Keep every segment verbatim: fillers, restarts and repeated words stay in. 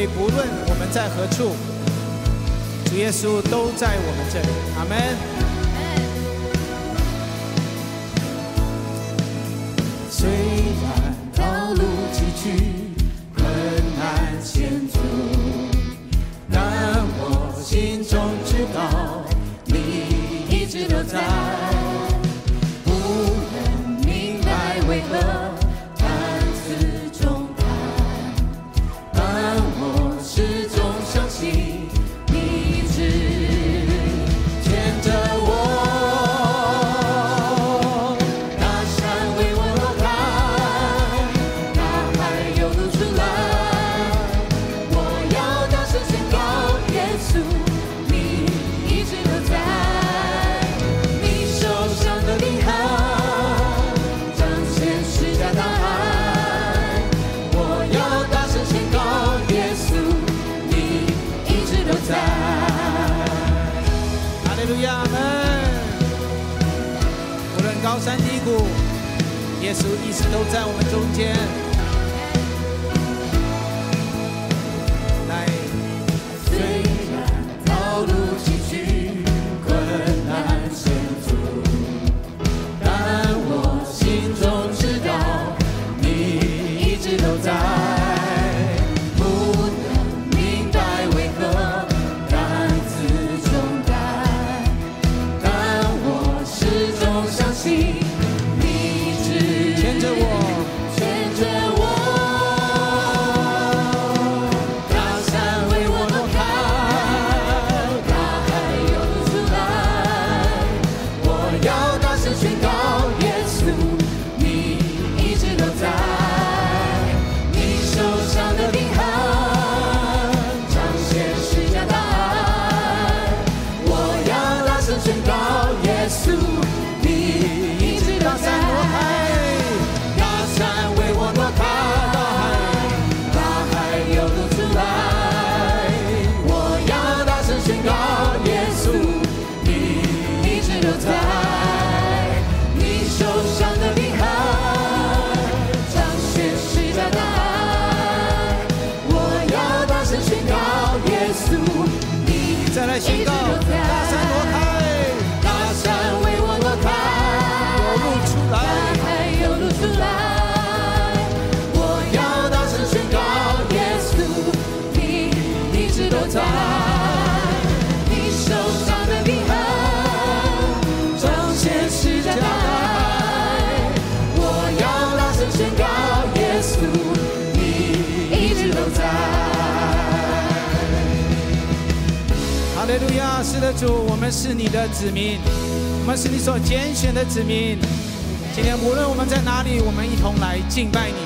为不论我们在何处，主耶稣都在我们这里。阿们。 虽然道路崎岖，困难险阻，但我心中知道你一直都在，不能明白为何担子重担，但我始终相信你一直牵着我。 高山低谷，耶稣一直都在我们中间。来， 虽然道路崎岖，困难险阻，但我心中知道你一直都在，不能明白为何担子重担，但我始终相信。 牵着我， 牵着我，大山为我挪开，大海涌出来。我要大声宣告，耶稣，你一直都在。你手上的钉痕，彰显十架大爱。我要大声宣告，耶稣，你一直都在。 再来宣告，大山挪开， 大山为我挪开， 有路出来， 大海有路出来。我要大声宣告，耶稣，你一直都在。你手上的钉痕，彰显十架大爱。我要大声宣告，耶稣，你一直都在。 哈利路亚！是的，主，我们是你的子民，我们是你所拣选的子民。今天无论我们在哪里，我们一同来敬拜你。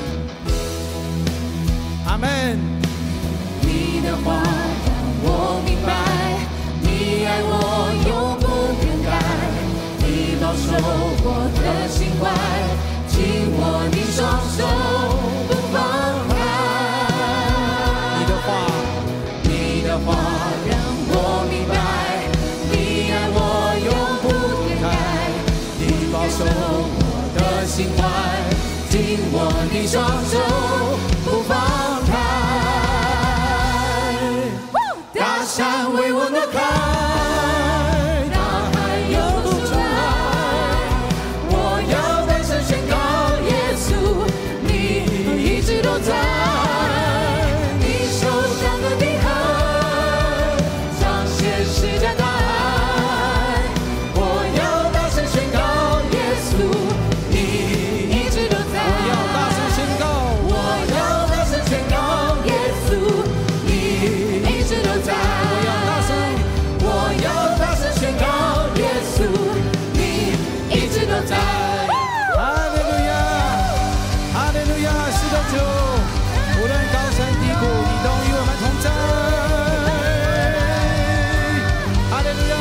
阿们。 你的话让我明白，你爱我永不更改，你保守我的心怀，紧握你双手不放开。 你的话， 你的话让我明白，你爱我永不更改，你保守我的心怀，紧握你双手不放开。大山为我挪开，大海有路出来。我要大声宣告，耶稣，你一直都在。你手上的钉痕，彰显十架大爱。我要大声宣告，耶稣，你一直都在。 我要大声宣告， 我要大声宣告，耶稣，你一直都在。我要大声宣告，耶稣，你一直都在。 哈利路亚，哈利路亚！是的，主，无论高山低谷，你都与我们同在。哈利路亚，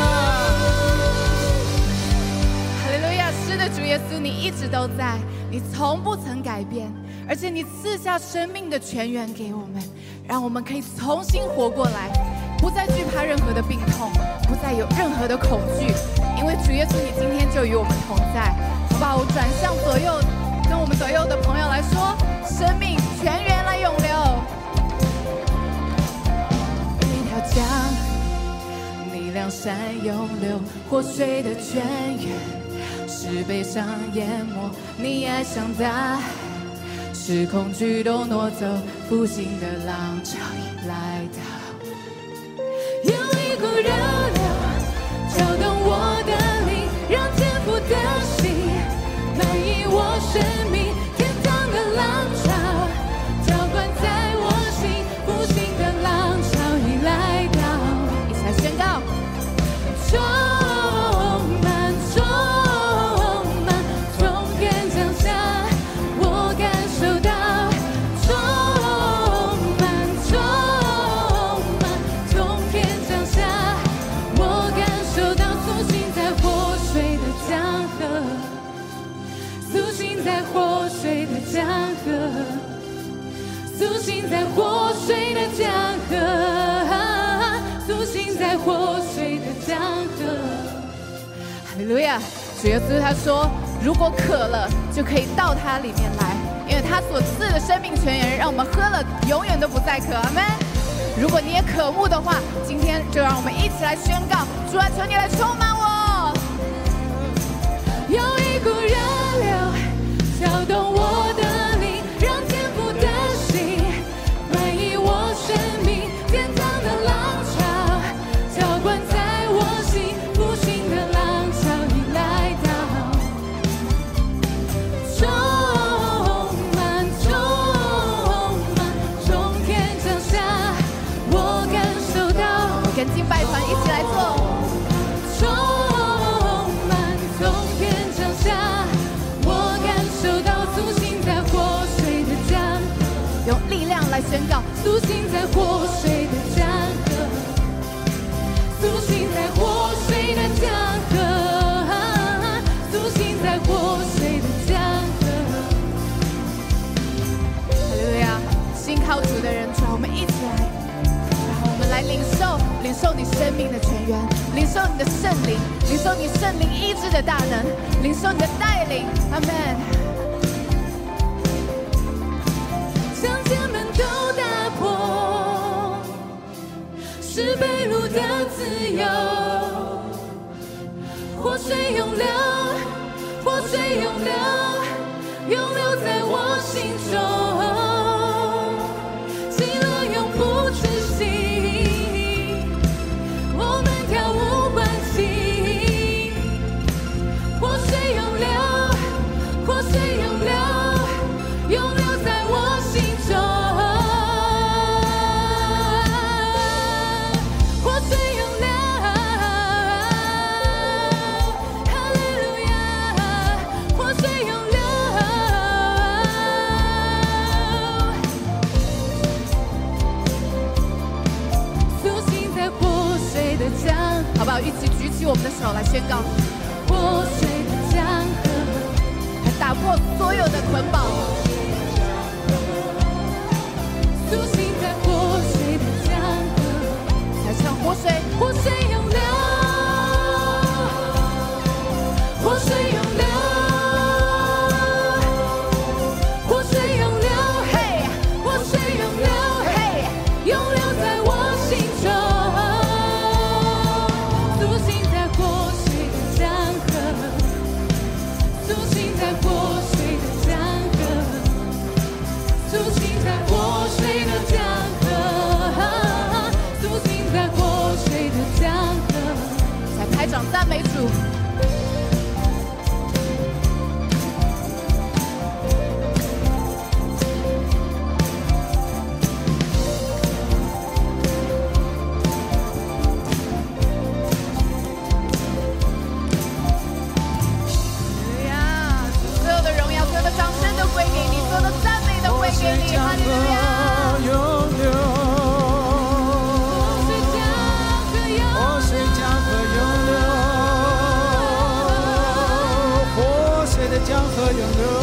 哈利路亚！是的，主耶稣，你一直都在，你从不曾改变，而且你赐下生命的泉源给我们，让我们可以重新活过来。不再惧怕任何的病痛，不再有任何的恐惧，因为主耶稣，你今天就与我们同在。把我转向左右，跟我们左右的朋友来说，生命泉源来涌流。 活水的泉源，是悲伤淹没，你爱像大海，是恐惧都挪走，复兴的浪潮已来到。有一股热流搅动我的灵，让天父的心满溢我生命，天堂的浪潮浇灌在我心，复兴的浪潮已来到。一起来宣告，充满充满从天降下，我感受到充满充满从天降下，我感受到苏醒在活水的江河，苏醒在活水的江河，苏醒在活水的江河，苏醒在活水的江河。哈利路亚！主耶稣他说，如果渴了，就可以到他里面来，因为他所赐的生命泉源，让我们喝了永远都不再渴。阿们。如果你也渴慕的话，今天就让我们一起来宣告：主啊，求你来充满我。有一股热流搅动我的灵，让天父的心满溢我生命，天堂的浪潮浇灌在我心，复兴的浪潮已来到。充满充满从天降下，我感受到。跟敬拜团一起来做。充满从天降下，我感受到苏醒在活水的江，用力量来宣告：苏醒在活水的江河，苏醒在活水的江河，苏醒在活水的江河。哈利路亚！信靠主的人，主，我们一起来，然后我们来领受，领受你生命的泉源，领受你的圣灵，领受你圣灵医治的大能，领受你的带领。阿们。将界门都打破，是被掳的自由。活水涌流，活水涌流，涌流在我心中。喜乐永不止息，我们跳舞欢喜。活水涌流，活水涌流，涌流在我心中。活水涌流，哈利路亚！活水涌流，苏醒在活水的江，好不好？一起举起我们的手来宣告：活水的江河，来打破所有的捆绑。苏醒在活水的江河，来唱活水，活水涌流，活水涌流，活水涌流，嘿，活水涌流，嘿，涌流在我心中。苏醒在活水的江河，苏醒在活水的江河，苏醒在活水的江河，苏醒在活水的江河。在拍掌赞美主。所有的荣耀，所有的掌声都归给你，所有的赞美都归给你。哈利路亚！ 涌流， 活水江河涌活水江河涌流，活水的江河涌流。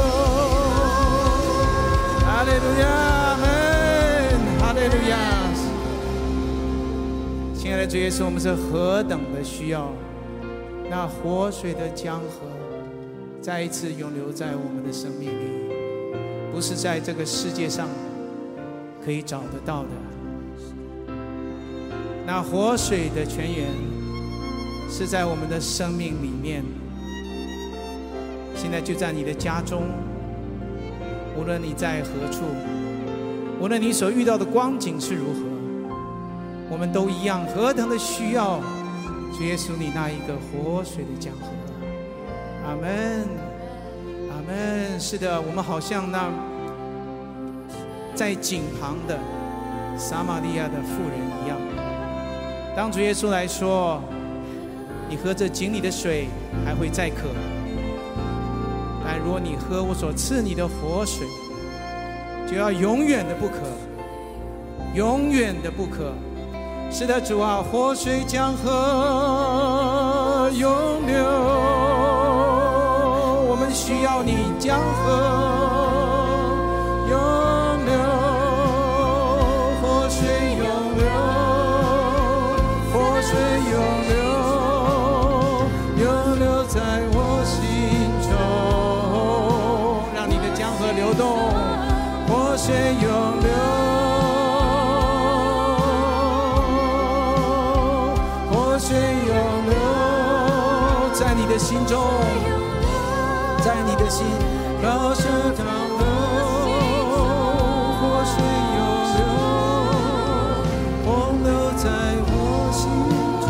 哈利路亚，阿们，哈利路亚。亲爱的主耶稣，我们是何等的需要那活水的江河再一次涌流在我们的生命里，不是在这个世界上可以找得到的。那活水的泉源是在我们的生命里面。现在就在你的家中，无论你在何处，无论你所遇到的光景是如何，我们都一样何等的需要主耶稣你那一个活水的江河。阿们，阿们。是的，我们好像那在井旁的撒玛利亚的妇人一样，当主耶稣来说，你喝这井里的水还会再渴，但如果你喝我所赐你的活水，就要永远的不渴，永远的不渴。是的，主啊，活水江河永流，我们需要你江河永流，活水永流，活水永流，永流在我心中，让你的江河流动，活水永流，活水永流，在你的心中，在你的心高声淌流，活水永流，洪流在我心中，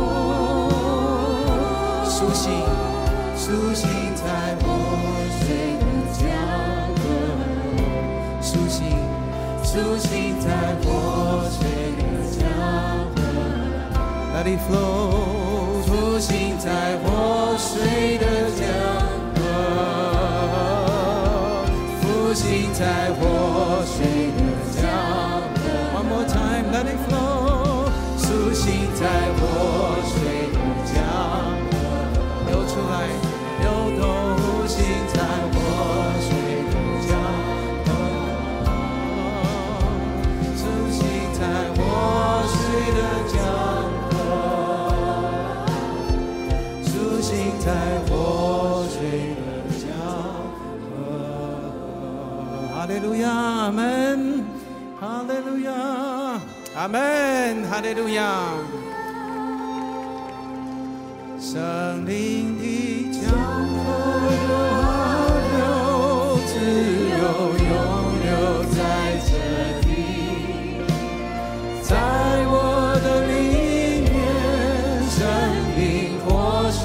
苏醒，苏醒在活水的江河，苏醒，苏醒在活水的江河。Let it flow， 苏醒在活水的江河，苏醒在活水的江河。One more time， Let it flow， 苏醒在活水的江河，流出来，流动，苏醒在活水的江河，苏醒在活水的江河。在活水的江河，哈利路亚，阿门，哈利路亚，阿门，哈利路亚。圣灵的江河流啊流，自由永流在这里，在我的里面，生命活水。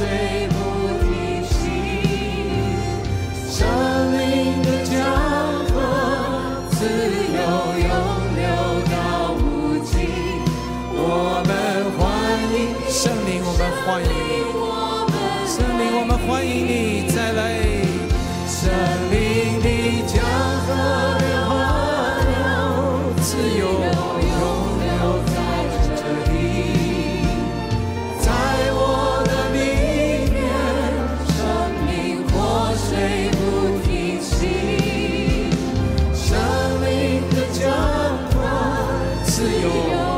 圣灵，我们欢迎你！圣灵，我们欢迎你再来！圣灵的江河流啊流，自由永流在这里，在我的里面，生命活水不停息，生命的江河自由。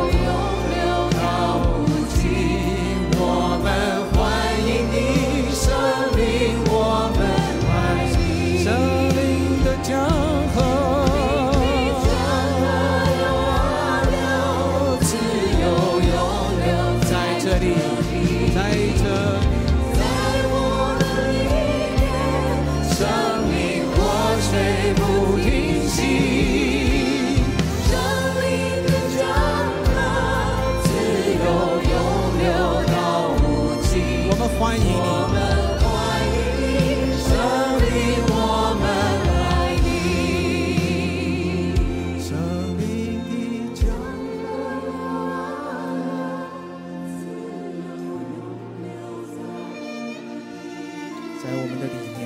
欢迎你，圣灵，我们爱你，生命的江河，在我们的里面。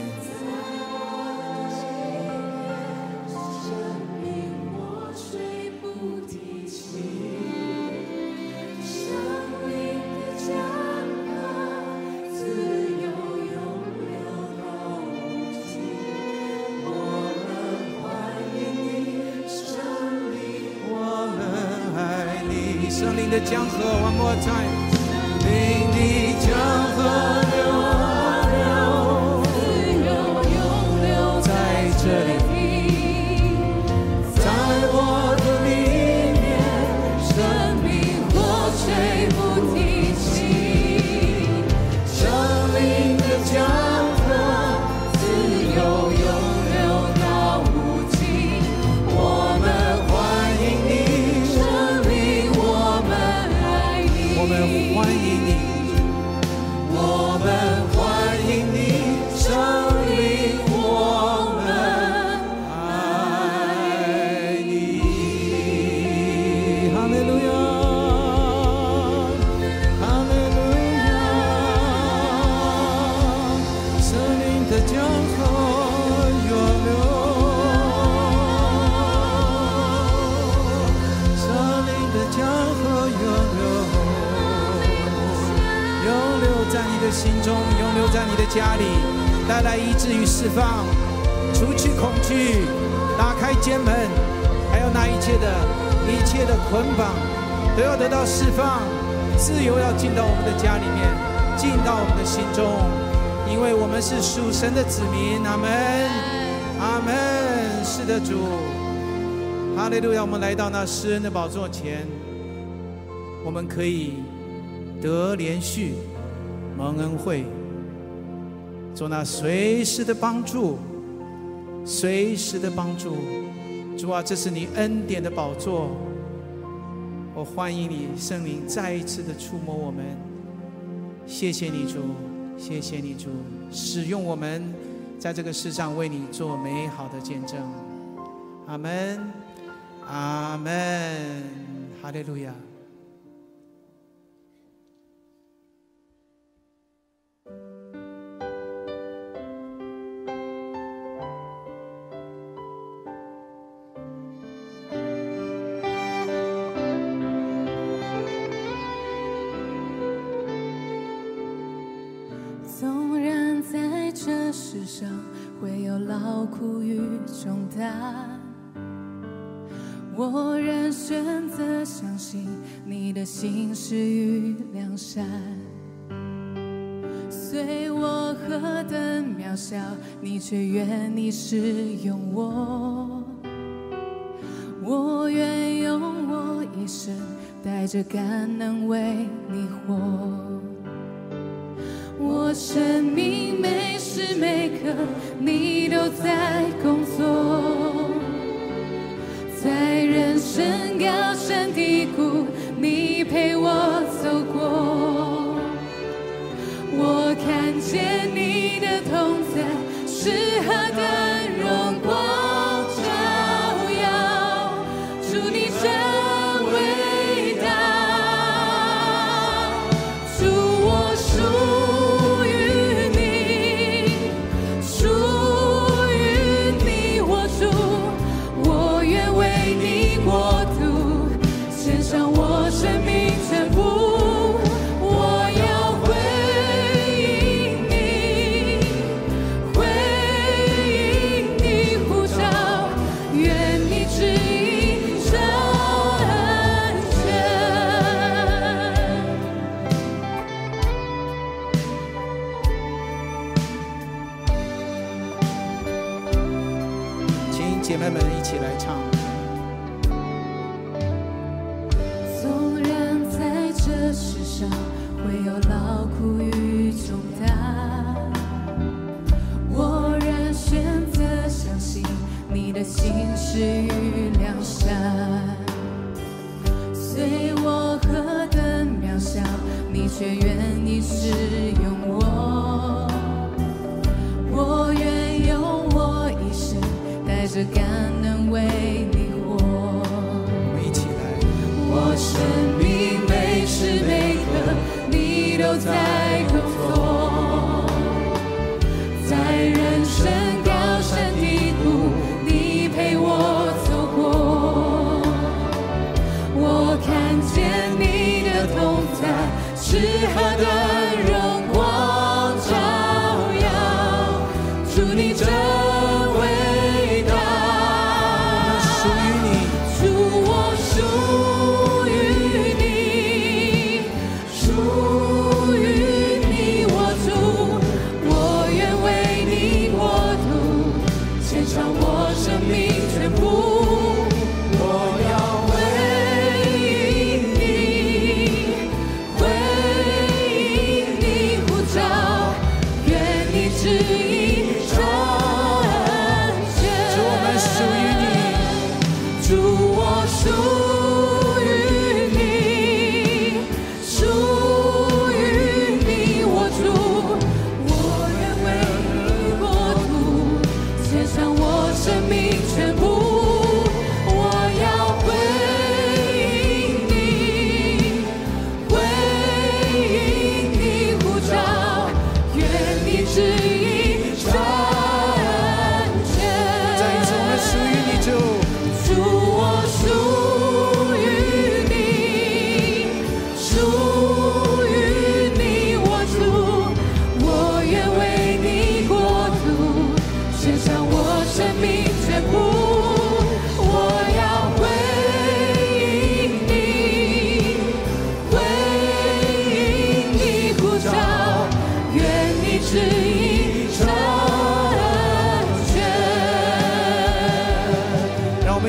圣灵的江河 ，One more time， 灵的江河流啊流，自由永流在这里，在我的里面，生命活水不停息，生在你的心中，永留在你的家里，带来医治与释放，除去恐惧，打开监门，还有那一切的一切的捆绑都要得到释放，自由要进到我们的家里面，进到我们的心中，因为我们是属神的子民。阿们，阿们。是的，主，哈利路亚！我们来到那施恩的宝座前，我们可以得连续蒙恩惠，做那随时的帮助，随时的帮助。主啊，这是你恩典的宝座，我欢迎你，圣灵再一次的触摸我们。谢谢你，主，谢谢你，主，使用我们在这个世上为你做美好的见证。阿们，阿们，哈利路亚。 纵然在这世上会有劳苦与重担，我仍选择相信你的心事与良善。虽我何等渺小，你却愿意使用我。我愿用我一生带着感恩为你活。我生命每时每刻你都在工作，在人生高山低谷你陪我走过。我看见你的同在是何等荣光照耀，主你真伟大，主我属于你，属于你，我主，我愿为你国度献上我生命全部。 姐妹们一起来唱。 纵然在这世上会有劳苦与重担，我仍选择相信你的心事与良善。虽我何等渺小，你却愿意使用我。我愿用我一生带着感恩为你活。 我们一起来。 我生命每时每刻你都在工作，在人生高山低谷你陪我走过。我看见你的同在是何等荣光照耀，主你真伟大， 属于你， 主我属于你，属于你，我主，我愿为你国度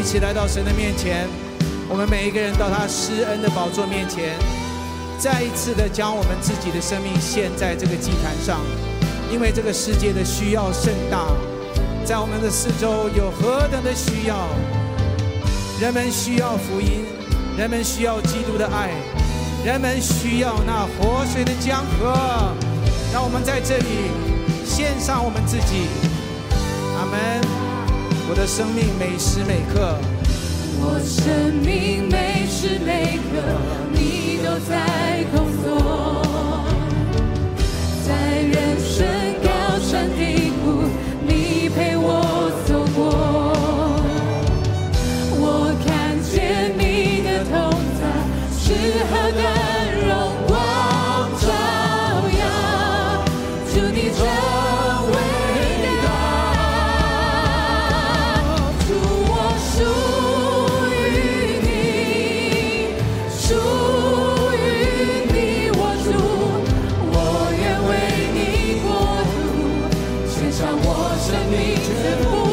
一起来到神的面前，我们每一个人到他施恩的宝座面前，再一次的将我们自己的生命献在这个祭坛上，因为这个世界的需要甚大，在我们的四周有何等的需要，人们需要福音，人们需要基督的爱，人们需要那活水的江河。让我们在这里献上我们自己。阿们。我的生命每时每刻， 我生命每时每刻，你都在工作，在人生高山低谷，你陪我走过。我看见你的同在是何等荣光照耀，主你真伟大，主我属于你，属于你，我主，我愿为你国度献上我生命全部。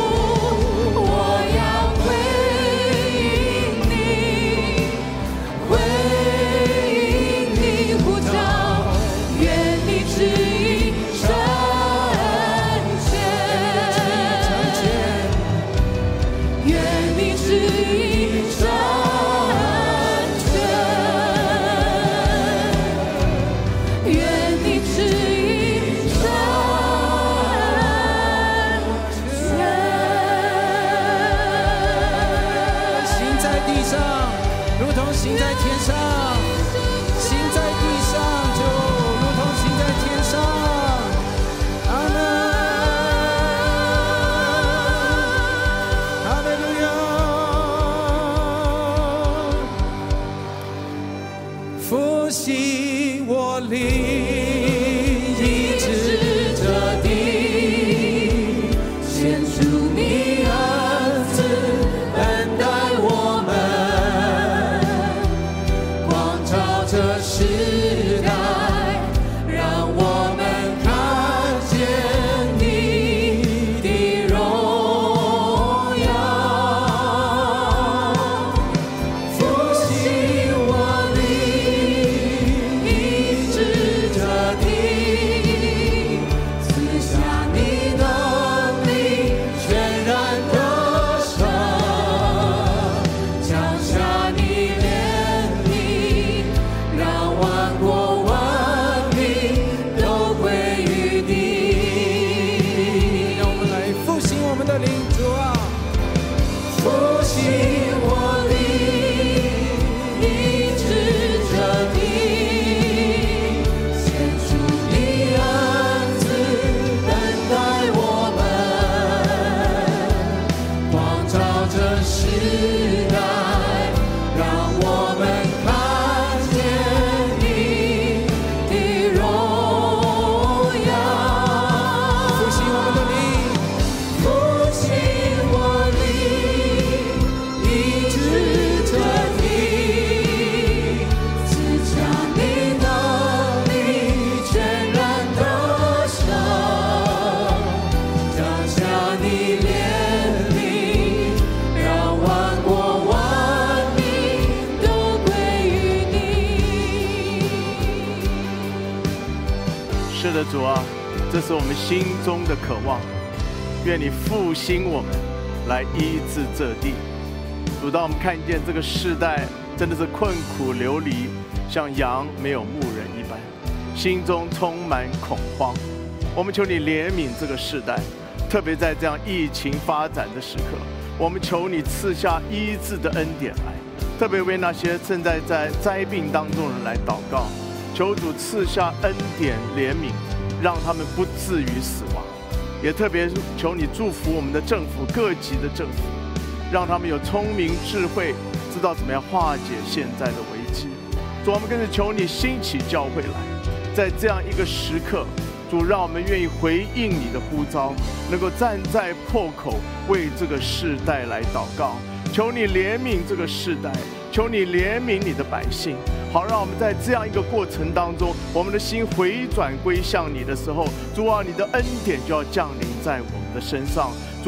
主啊，这是我们心中的渴望，愿你复兴我们，来医治这地。主，当我们看见这个世代真的是困苦流离，像羊没有牧人一般，心中充满恐慌。我们求你怜悯这个世代，特别在这样疫情发展的时刻，我们求你赐下医治的恩典来，特别为那些正在在灾病当中的人来祷告，求主赐下恩典怜悯，让他们不至于死亡。也特别求你祝福我们的政府，各级的政府，让他们有聪明智慧，知道怎么样化解现在的危机。主，我们更是求你兴起教会来，在这样一个时刻，主，让我们愿意回应你的呼召，能够站在破口为这个世代来祷告。求你怜悯这个世代，求你怜悯你的百姓，好让我们在这样一个过程当中，我们的心回转归向你的时候，主啊，你的恩典就要降临在我们的身上。主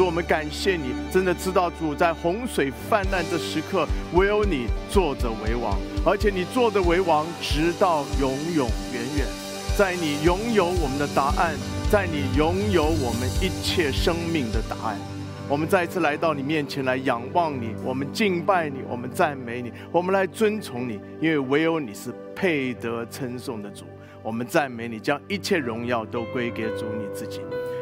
主，我们感谢你，真的知道主在洪水泛滥这时刻，唯有你坐着为王，而且你坐着为王，直到永永远远。在你拥有我们的答案，在你拥有我们一切生命的答案。我们再一次来到你面前来仰望你，我们敬拜你，我们赞美你，我们来尊崇你，因为唯有你是配得称颂的主。我们赞美你，将一切荣耀都归给主你自己。